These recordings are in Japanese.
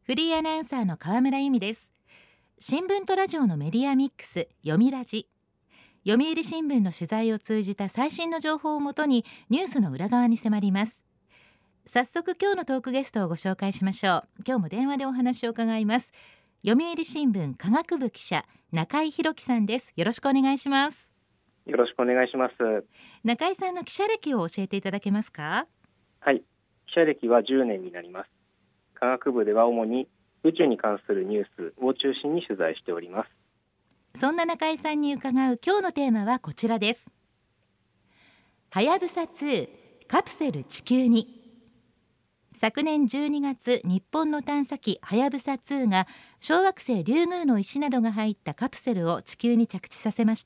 フリーアナウンサーの河村由美です。新聞とラジオのメディアミックス、読みラジ。読売新聞の取材を通じた最新の情報をもとにニュースの裏側に迫ります。早速今日のトークゲストをご紹介しましょう。今日も電話でお話を伺います。読売新聞科学部記者、中井宏樹さんです。よろしくお願いします。 よろしくお願いします。 中井さんの記者歴を教えていただけますか？ はい、記者歴は10年になります。科学部では主に宇宙に関するニュースを中心に取材しております。 そんな中井さんに伺う今日のテーマはこちらです。はやぶさ2カプセル地球に。昨年12月、日本の探査機はやぶさ2が小惑星リュウグウの石などが入ったカプセルを地球に着地させました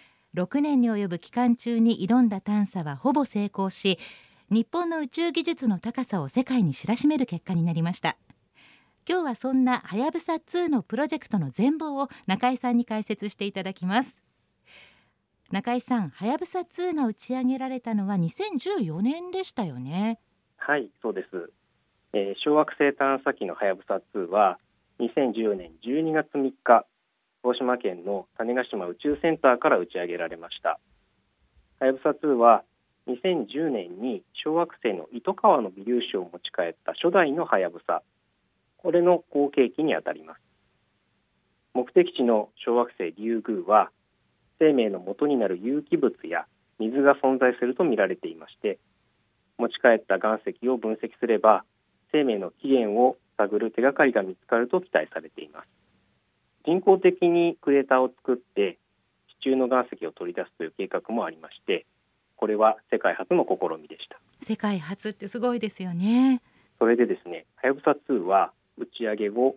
。6年に及ぶ期間中に挑んだ探査はほぼ成功し、日本の宇宙技術の高さを世界に知らしめる結果になりました。今日はそんなはやぶさ2のプロジェクトの全貌を中井さんに解説していただきます。中井さん、はやぶさ2が打ち上げられたのは2014年でしたよね。 はい、そうです。小惑星探査機のはやぶさ2は2014年12月3日、鹿児島県の種子島宇宙センターから打ち上げられました。はやぶさ2は2010年に小惑星の糸川の微粒子を持ち帰った初代のはやぶさ、これの後継機にあたります。目的地の小惑星リュウグウは生命の元になる有機物や水が存在すると見られていまして、持ち帰った岩石を分析すれば生命の起源を探る手がかりが見つかると期待されています。人工的にクレーターを作って地中の岩石を取り出すという計画もありまして、これは世界初の試みでした。 世界初ってすごいですよね。 それでですね、はやぶさ2は打ち上げ後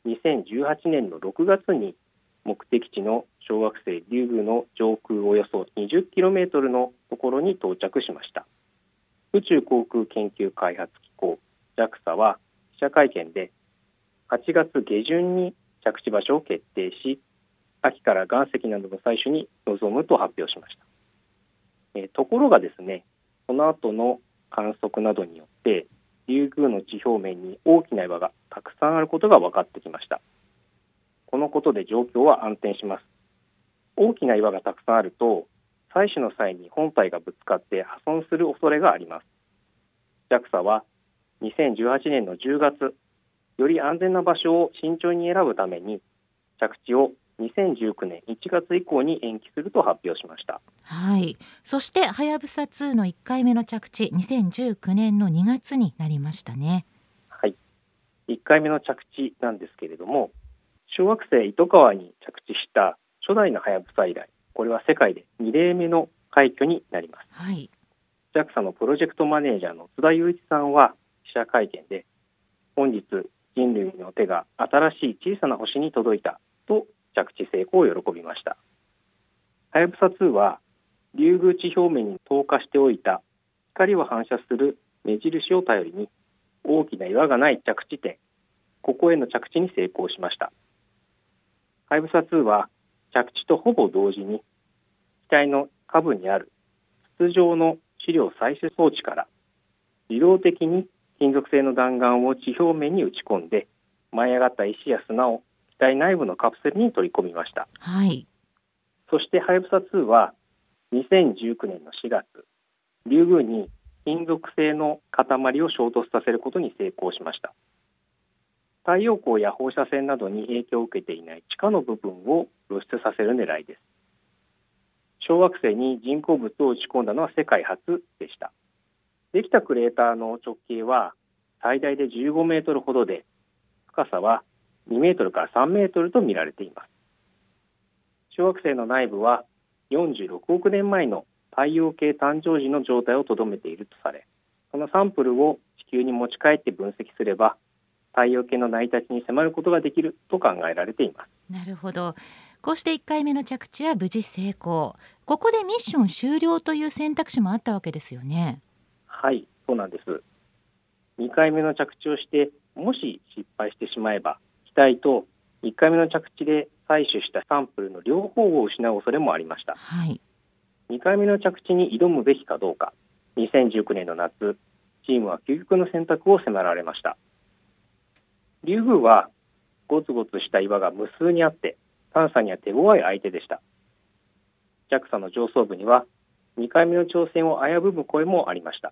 2018年の6月に目的地の小惑星リュウグウの上空およそ 20km のところに到着しました。宇宙航空研究開発機構 JAXA は記者会見で8月下旬に着地場所を決定し、秋から岩石などの採取に臨むと発表しました。ところがですね、その後の観測などによってリュウグウの地表面に大きな岩がたくさんあることが分かってきました。このことで状況は暗転します。大きな岩がたくさんあると採取の際に本体がぶつかって破損する恐れがあります。 JAXA は2018年の10月、より安全な場所を慎重に選ぶために着地を2019年1月以降に延期すると発表しました。 はい、そしてはやぶさ2の1回目の着地、2019年の2月になりましたね。 はい、1回目の着地なんですけれども、小惑星糸川に着地した初代のはやぶさ以来、これは世界で2例目の快挙になります。 はい、 JAXA のプロジェクトマネージャーの津田雄一さんは記者会見で、本日人類の手が新しい小さな星に届いたと着地成功を喜びました。はやぶさ2はリュウグウ地表面に投下しておいた光を反射する目印を頼りに大きな岩がない着地点、ここへの着地に成功しました。はやぶさ2は着地とほぼ同時に機体の下部にある筒状の試料採取装置から自動的に金属製の弾丸を地表面に打ち込んで、舞い上がった石や砂を機体内部のカプセルに取り込みました。 はい、 そしてはやぶさ2は2019年の4月、リュウグウに金属製の塊を衝突させることに成功しました。太陽光や放射線などに影響を受けていない地下の部分を露出させる狙いです。小惑星に人工物を打ち込んだのは世界初でした。できたクレーターの直径は最大で15メートルほどで、深さは2メートルから3メートルと見られています。小惑星の内部は46億年前の太陽系誕生時の状態をとどめているとされ、そのサンプルを地球に持ち帰って分析すれば太陽系の成り立ちに迫ることができると考えられています。 なるほど。こうして1回目の着地は無事成功。ここでミッション終了という選択肢もあったわけですよね。 はい、そうなんです。2回目の着地をしてもし失敗してしまえば、機体と1回目の着地で採取したサンプルの両方を失う恐れもありました。 はい、 2回目の着地に挑むべきかどうか、2019年の夏、チームは究極の選択を迫られました。 リュウグウはゴツゴツした岩が無数にあって探査には手強い相手でした。 JAXA の上層部には2回目の挑戦を危ぶむ声もありました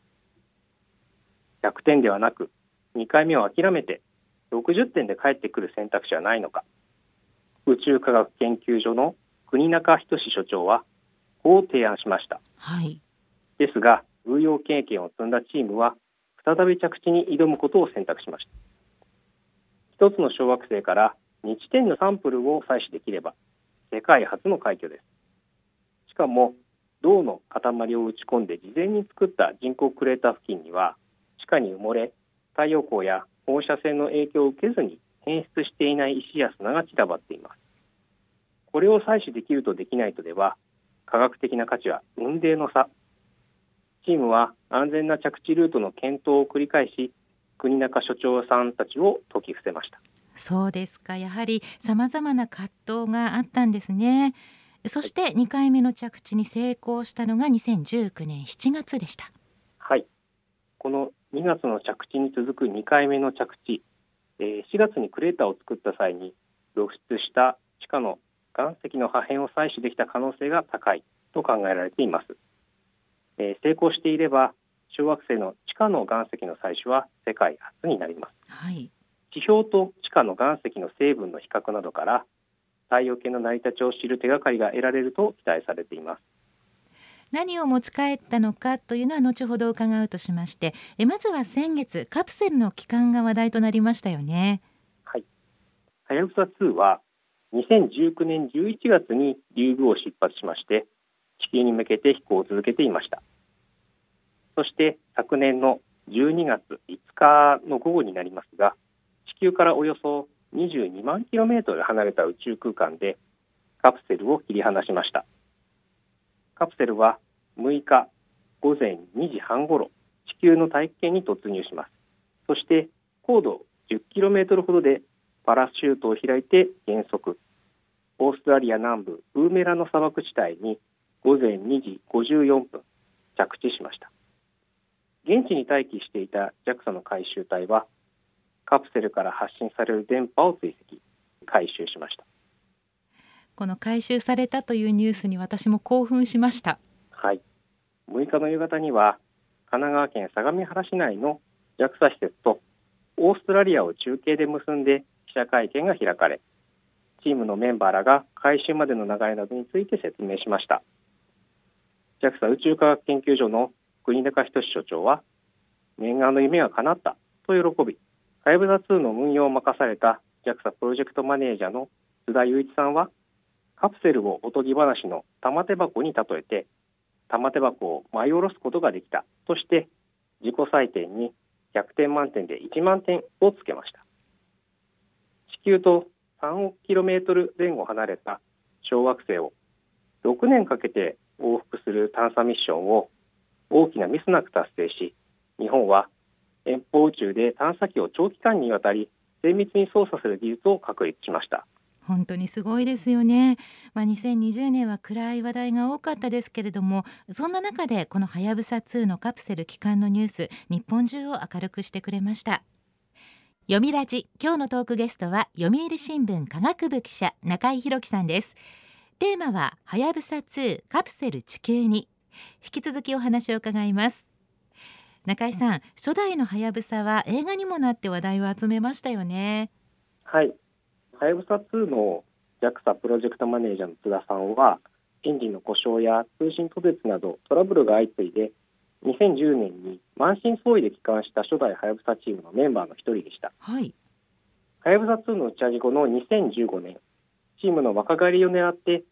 。100点ではなく2回目を諦めて60点で帰ってくる選択肢はないのか。宇宙科学研究所の国中仁所長はこう提案しました。 はい。 ですが運用経験を積んだチームは再び着地に挑むことを選択しました。一つの小惑星から2地点のサンプルを採取できれば世界初の快挙です。しかも銅の塊を打ち込んで事前に作った人工クレーター付近には地下に埋もれ太陽光や放射線の影響を受けずに変質していない石や砂が散らばっています。これを採取できるとできないとでは科学的な価値は雲泥の差。チームは安全な着地ルートの検討を繰り返し国中所長さんたちを説き伏せました。 そうですか。やはり様々な葛藤があったんですね。そして2回目の着地に成功したのが2019年7月でした。 はい、この2月の着地に続く2回目の着地、4月にクレーターを作った際に露出した地下の岩石の破片を採取できた可能性が高いと考えられています。成功していれば小惑星の地下の岩石の採取は世界初になります。 はい。 地表と地下の岩石の成分の比較などから太陽系の成り立ちを知る手がかりが得られると期待されています。 何を持ち帰ったのかというのは後ほど伺うとしまして、まずは先月カプセルの帰還が話題となりましたよね。 はい、はやぶさ2は2019年11月にリュウグウを出発しまして地球に向けて飛行を続けていました。そして昨年の12月5日の午後になりますが地球からおよそ22万キロメートル離れた宇宙空間でカプセルを切り離しました。カプセルは6日午前2時半ごろ地球の大気圏に突入します。そして高度10キロメートルほどでパラシュートを開いて減速。オーストラリア南部ウーメラの砂漠地帯に午前2時54分着地しました。現地に待機していた JAXA の回収隊はカプセルから発信される電波を追跡回収しました。 この回収されたというニュースに私も興奮しました。 はい、6日の夕方には神奈川県相模原市内の JAXA 施設とオーストラリアを中継で結んで記者会見が開かれチームのメンバーらが回収までの流れなどについて説明しました。 JAXA 宇宙科学研究所の国中仁所長は念願の夢が叶ったと喜びはやぶさ2の運用を任された JAXA プロジェクトマネージャーの津田雄一さんはカプセルをおとぎ話の玉手箱に例えて玉手箱を舞い下ろすことができたとして自己採点に100点満点で1万点をつけました。地球と3億キロメートル前後離れた小惑星を6年かけて往復する探査ミッションを大きなミスなく達成し日本は遠方宇宙で探査機を長期間にわたり精密に操作する技術を確立しました。 本当にすごいですよね。2020年は暗い話題が多かったですけれどもそんな中でこのはやぶさ2のカプセル帰還のニュース日本中を明るくしてくれました。読みラジ今日のトークゲストは読売新聞科学部記者中井宏樹さんです。テーマははやぶさ2カプセル地球に。引き続きお話を伺います。中井さん、初代のはやぶさは映画にもなって話題を集めましたよね。 はい、はやぶさ2の JAXA プロジェクトマネージャーの津田さんはエンジンの故障や通信途絶などトラブルが相次いで2010年に満身創痍で帰還した初代はやぶさチームのメンバーの一人でした。 はい。 はやぶさ2の打ち上げ後の2015年チームの若返りを狙って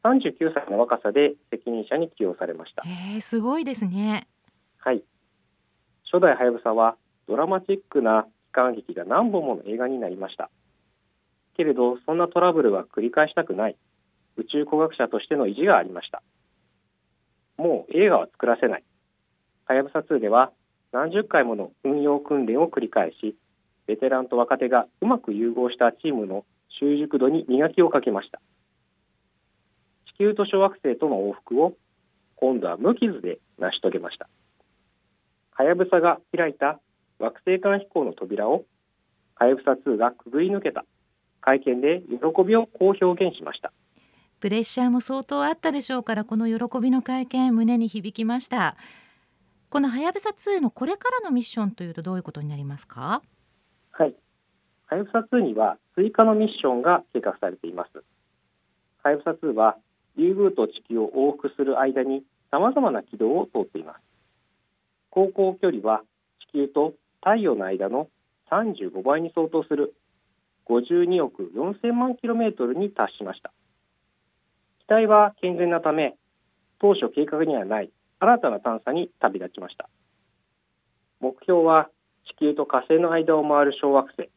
39歳の若さで責任者に起用されました。 すごいですね。 はい、初代はやぶさはドラマチックな帰還劇が何本もの映画になりました。けれどそんなトラブルは繰り返したくない宇宙工学者としての意地がありました。もう映画は作らせない。はやぶさ2では何十回もの運用訓練を繰り返しベテランと若手がうまく融合したチームの習熟度に磨きをかけました。地球と小惑星との往復を今度は無傷で成し遂げました。はやぶさが開いた惑星間飛行の扉をはやぶさ2がくぐり抜けた。会見で喜びをこう表現しました。 プレッシャーも相当あったでしょうから、この喜びの会見、胸に響きました。このはやぶさ2のこれからのミッションというとどういうことになりますか？ はい。はやぶさ2には追加のミッションが計画されています。はやぶさ2はリュウグウと地球を往復する間に様々な軌道を通っています。航行距離は地球と太陽の間の35倍に相当する52億4000万キロメートルに達しました。機体は健全なため、当初計画にはない新たな探査に旅立ちました。目標は地球と火星の間を回る小惑星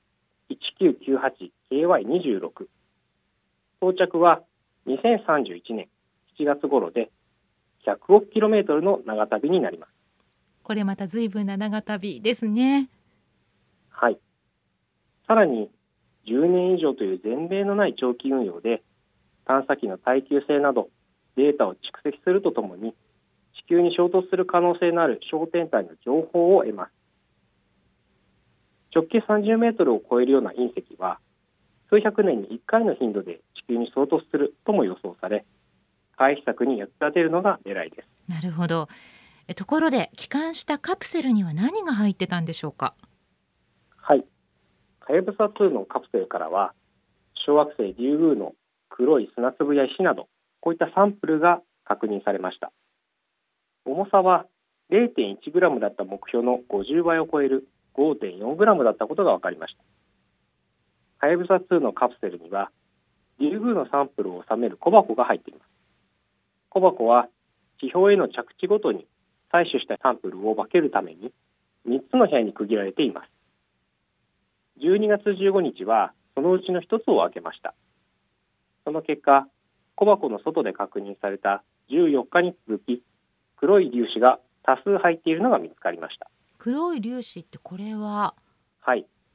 1998KY26。到着は2031年7月頃で100億キロメートルの長旅になります。 これまた随分な長旅ですね。 はい。さらに10年以上という前例のない長期運用で探査機の耐久性などデータを蓄積するとともに地球に衝突する可能性のある小天体の情報を得ます。直径30メートルを超えるような隕石は数百年に1回の頻度で地球に衝突するとも予想され、回避策に役立てるのが狙いです。 なるほど。ところで帰還したカプセルには何が入ってたんでしょうか？ はい。はやぶさ2のカプセルからは小惑星リュウグウの黒い砂粒や石などこういったサンプルが確認されました。重さは 0.1 グラムだった目標の50倍を超える 5.4 グラムだったことが分かりました。はやぶさ2のカプセルにはリュウグウのサンプルを収める小箱が入っています。小箱は地表への着地ごとに採取したサンプルを分けるために3つの部屋に区切られています。12月15日はそのうちの1つを開けました。その結果、小箱の外で確認された14日に続き、黒い粒子が多数入っているのが見つかりました。 黒い粒子ってこれは？ はい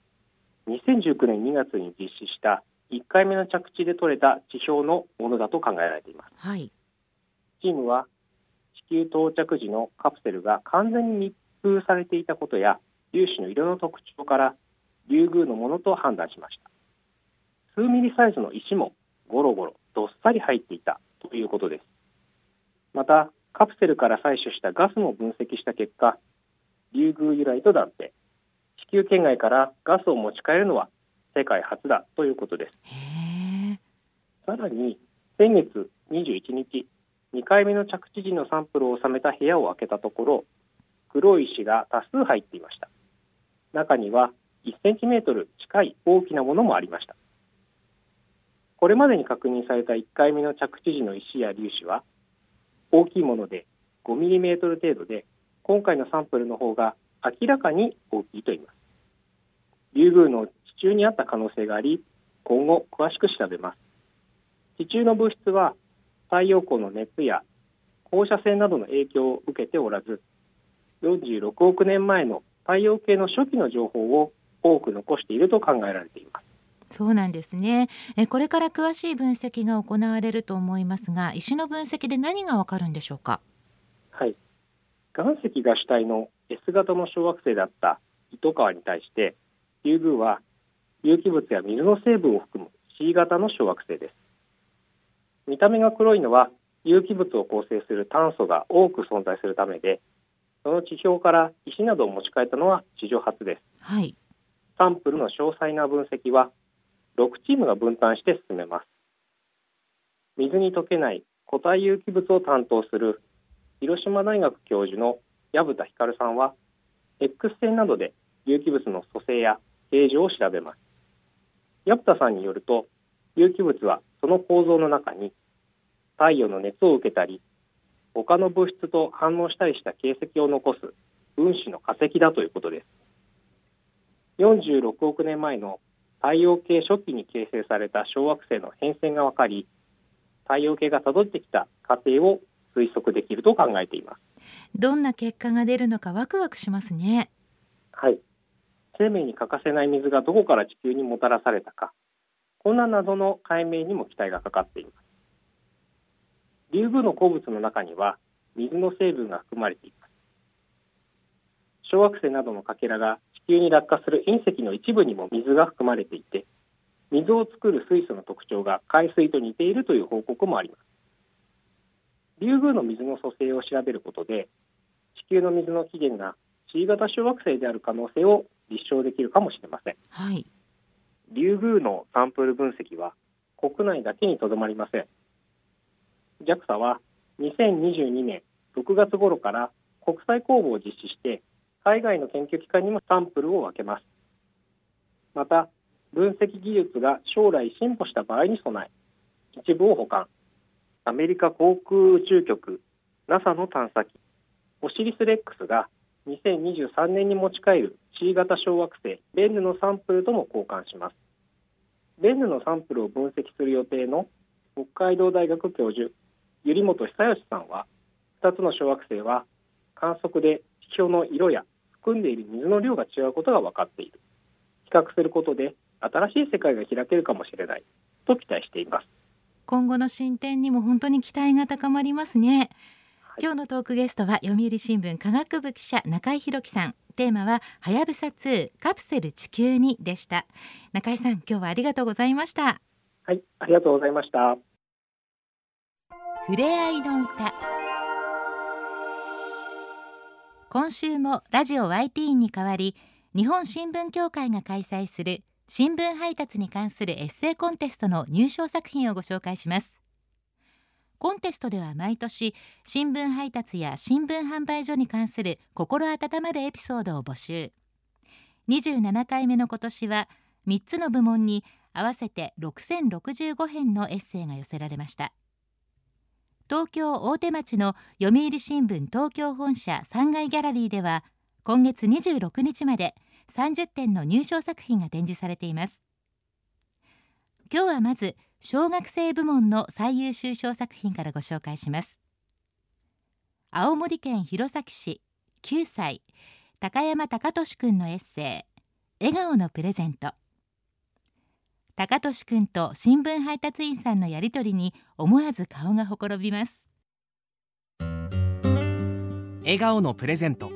。2019年2月に実施した1回目の着地で取れた地表のものだと考えられています。 はい。 チームは地球到着時のカプセルが完全に密封されていたことや粒子の色の特徴からリュウグウのものと判断しました。数ミリサイズの石もゴロゴロどっさり入っていたということです。またカプセルから採取したガスも分析した結果、リュウグウ由来と断定。地球圏外からガスを持ち帰るのは世界初だということです。 へー。 さらに先月21日、2回目の着地時のサンプルを収めた部屋を開けたところ、黒い石が多数入っていました。中には1センチメートル近い大きなものもありました。これまでに確認された1回目の着地時の石や粒子は大きいもので5ミリメートル程度で、今回のサンプルの方が明らかに大きいと言います。リュウグウの地中にあった可能性があり、今後詳しく調べます。地中の物質は太陽光の熱や放射線などの影響を受けておらず、46億年前の太陽系の初期の情報を多く残していると考えられています。 そうなんですね。これから詳しい分析が行われると思いますが、石の分析で何がわかるんでしょうか？ はい。岩石が主体の S 型の小惑星だった糸川に対して、リュウグウは有機物や水の成分を含む C 型の小惑星です。見た目が黒いのは有機物を構成する炭素が多く存在するためで、その地表から石などを持ち帰ったのは史上初です。 はい。 サンプルの詳細な分析は6チームが分担して進めます。水に溶けない固体有機物を担当する広島大学教授の薮田光さんは X 線などで有機物の組成や形状を調べます。薮田さんによると、有機物はその構造の中に太陽の熱を受けたり他の物質と反応したりした形跡を残す分子の化石だということです。46億年前の太陽系初期に形成された小惑星の変遷が分かり、太陽系がたどってきた過程を推測できると考えています。 どんな結果が出るのかワクワクしますね。 はい。生命に欠かせない水がどこから地球にもたらされたか、こんな謎の解明にも期待がかかっています。リュウグウの鉱物の中には水の成分が含まれています。小惑星などのかけらが地球に落下する隕石の一部にも水が含まれていて、水を作る水素の特徴が海水と似ているという報告もあります。リュウグウの水の組成を調べることで、地球の水の起源が C 型小惑星である可能性を立証できるかもしれません。 はい。 リュウグウのサンプル分析は国内だけにとどまりません。JAXA は2022年6月頃から国際公募を実施して、海外の研究機関にもサンプルを分けます。また、分析技術が将来進歩した場合に備え、一部を保管。アメリカ航空宇宙局 NASA の探査機オシリス・レックスが2023年に持ち帰る C 型小惑星ベンヌのサンプルとも交換します。ベンヌのサンプルを分析する予定の北海道大学教授百合本久義さんは、2つの小惑星は観測で地表の色や含んでいる水の量が違うことが分かっている。比較することで新しい世界が開けるかもしれないと期待しています。 今後の進展にも本当に期待が高まりますね。今日のトークゲストは読売新聞科学部記者中井宏樹さん。テーマははやぶさ2カプセル地球にでした。中井さん、今日はありがとうございました。 はい、ありがとうございました。 ふれあいの歌。今週もラジオ YT に代わり、日本新聞協会が開催する新聞配達に関するエッセイコンテストの入賞作品をご紹介します。コンテストでは毎年、新聞配達や新聞販売所に関する心温まるエピソードを募集。27回目の今年は3つの部門に合わせて6065編のエッセイが寄せられました。東京大手町の読売新聞東京本社3階ギャラリーでは、今月26日まで30点の入賞作品が展示されています。今日はまず小学生部門の最優秀賞作品からご紹介します。青森県弘前市9歳高山貴俊くんのエッセイ、笑顔のプレゼント。貴俊くんと新聞配達員さんのやりとりに思わず顔がほころびます。 笑顔のプレゼント。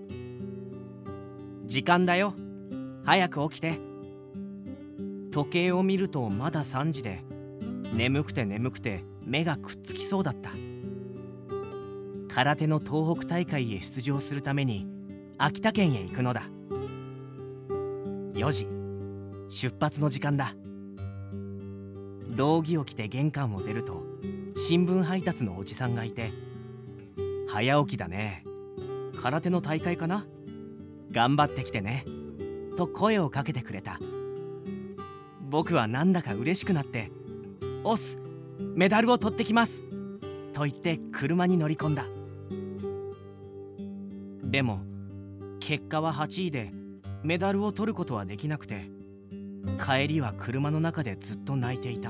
時間だよ、早く起きて。時計を見るとまだ3時で、眠くて目がくっつきそうだった。空手の東北大会へ出場するために秋田県へ行くのだ。4時、出発の時間だ。道着を着て玄関を出ると、新聞配達のおじさんがいて、早起きだね、空手の大会かな、頑張ってきてねと声をかけてくれた。僕はなんだか嬉しくなって、おす、メダルを取ってきますと言って車に乗り込んだ。でも結果は8位でメダルを取ることはできなくて、帰りは車の中でずっと泣いていた。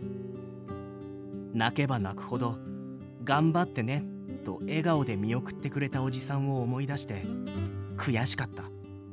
泣けば泣くほど頑張ってねと笑顔で見送ってくれたおじさんを思い出して悔しかった。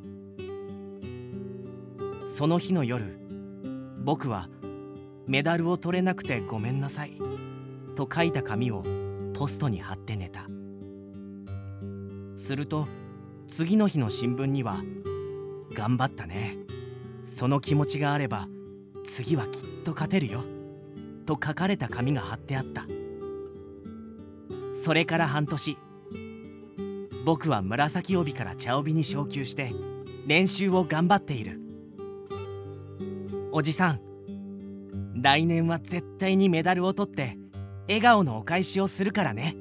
その日の夜、僕はメダルを取れなくてごめんなさいと書いた紙をポストに貼って寝た。すると次の日の新聞には、頑張ったね、その気持ちがあれば次はきっと勝てるよと書かれた紙が貼ってあった。それから半年、僕は紫帯から茶帯に昇級して練習を頑張っている。おじさん、来年は絶対にメダルを取って笑顔のお返しをするからね。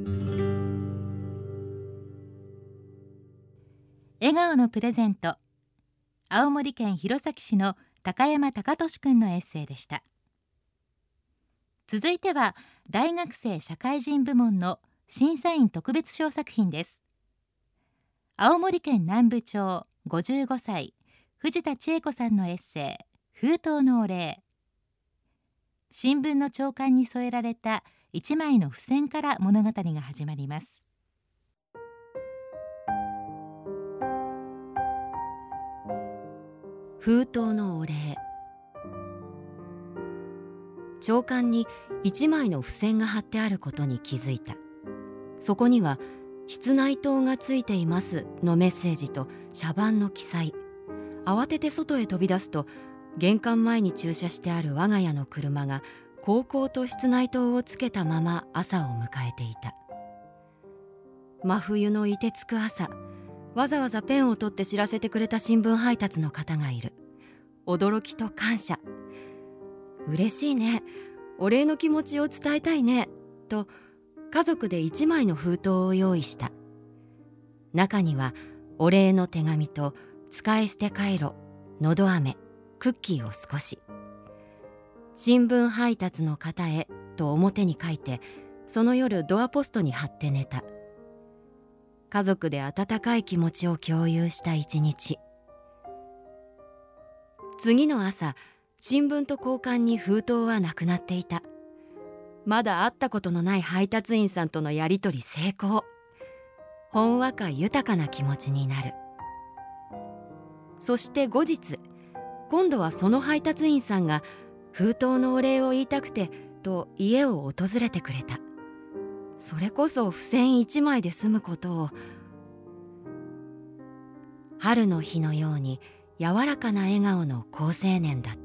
笑顔のプレゼント。青森県弘前市の高山貴俊くんのエッセイでした。続いては大学生社会人部門の審査員特別賞作品です。青森県南部町55歳藤田千恵子さんのエッセイ、封筒のお礼。新聞の朝刊に添えられた一枚の付箋から物語が始まります。 封筒のお礼。朝刊に一枚の付箋が貼ってあることに気づいた。そこには室内灯がついていますのメッセージと車番の記載。慌てて外へ飛び出すと、玄関前に駐車してある我が家の車がこうこうと室内灯をつけたまま朝を迎えていた。真冬の凍てつく朝、わざわざペンを取って知らせてくれた新聞配達の方がいる。驚きと感謝。嬉しいね、お礼の気持ちを伝えたいねと家族で1枚の封筒を用意した。中にはお礼の手紙と使い捨てカイロ、のど飴、クッキーを少し。新聞配達の方へと表に書いて、その夜ドアポストに貼って寝た。家族で温かい気持ちを共有した一日。次の朝、新聞と交換に封筒はなくなっていた。まだ会ったことのない配達員さんとのやり取り成功。ほんわか豊かな気持ちになる。そして後日、今度はその配達員さんが封筒のお礼を言いたくてと家を訪れてくれた。それこそ付箋1枚で済むことを。春の日のように柔らかな笑顔の好青年だった。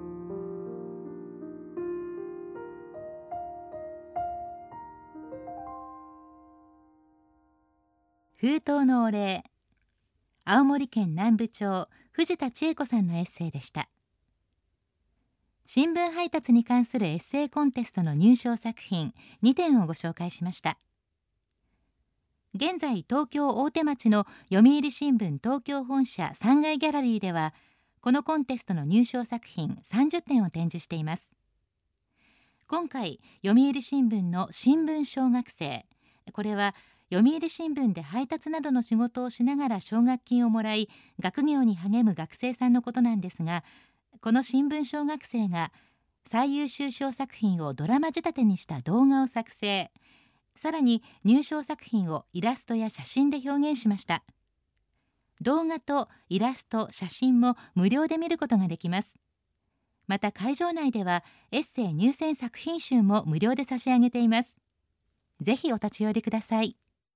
封筒のお礼。青森県南部町藤田千恵子さんのエッセイでした。新聞配達に関するエッセイコンテストの入賞作品2点をご紹介しました。現在、東京大手町の読売新聞東京本社3階ギャラリーでは、このコンテストの入賞作品30点を展示しています。今回、読売新聞の新聞小学生、これは読売新聞で配達などの仕事をしながら奨学金をもらい学業に励む学生さんのことなんですが、この新聞小学生が最優秀賞作品をドラマ仕立てにした動画を作成。さらに入賞作品をイラストや写真で表現しました。動画とイラスト、写真も無料で見ることができます。また会場内ではエッセイ入選作品集も無料で差し上げています。ぜひお立ち寄りください。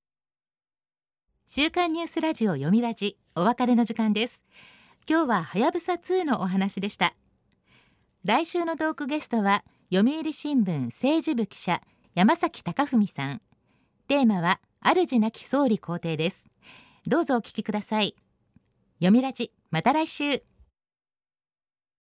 週刊ニュースラジオ読みラジ、お別れの時間です。今日ははやぶさ2のお話でした。来週のトークゲストは読売新聞政治部記者山崎貴文さん。テーマは主なき総理公邸です。どうぞお聞きください。読みラジ、また来週。